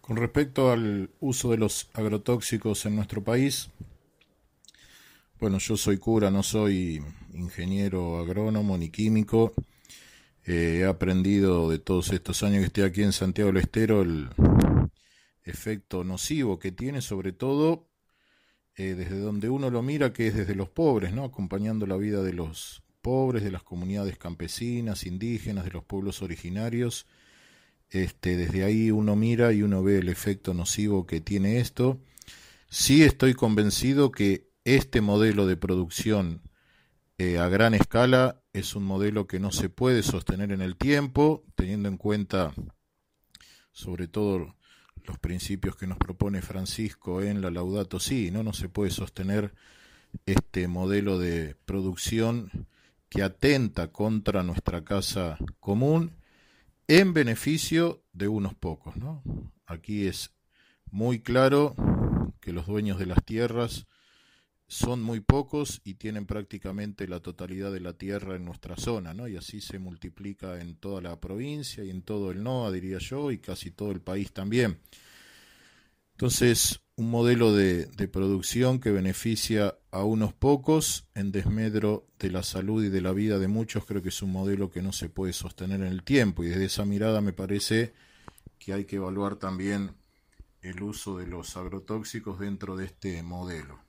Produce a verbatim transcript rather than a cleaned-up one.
Con respecto al uso de los agrotóxicos en nuestro país, bueno, yo soy cura, no soy ingeniero agrónomo ni químico. Eh, he aprendido de todos estos años que estoy aquí en Santiago del Estero el efecto nocivo que tiene, sobre todo eh, desde donde uno lo mira, que es desde los pobres, ¿no? Acompañando la vida de los pobres, de las comunidades campesinas, indígenas, de los pueblos originarios. Este, desde ahí uno mira y uno ve el efecto nocivo que tiene esto. Sí estoy convencido que este modelo de producción eh, a gran escala es un modelo que no se puede sostener en el tiempo, teniendo en cuenta sobre todo los principios que nos propone Francisco en la Laudato Si, ¿no? No se puede sostener este modelo de producción que atenta contra nuestra casa común en beneficio de unos pocos, ¿no? Aquí es muy claro que los dueños de las tierras son muy pocos y tienen prácticamente la totalidad de la tierra en nuestra zona, ¿no? Y así se multiplica en toda la provincia y en todo el N O A, diría yo, y casi todo el país también. Entonces, un modelo de, de producción que beneficia a unos pocos en desmedro de la salud y de la vida de muchos, creo que es un modelo que no se puede sostener en el tiempo, y desde esa mirada me parece que hay que evaluar también el uso de los agrotóxicos dentro de este modelo.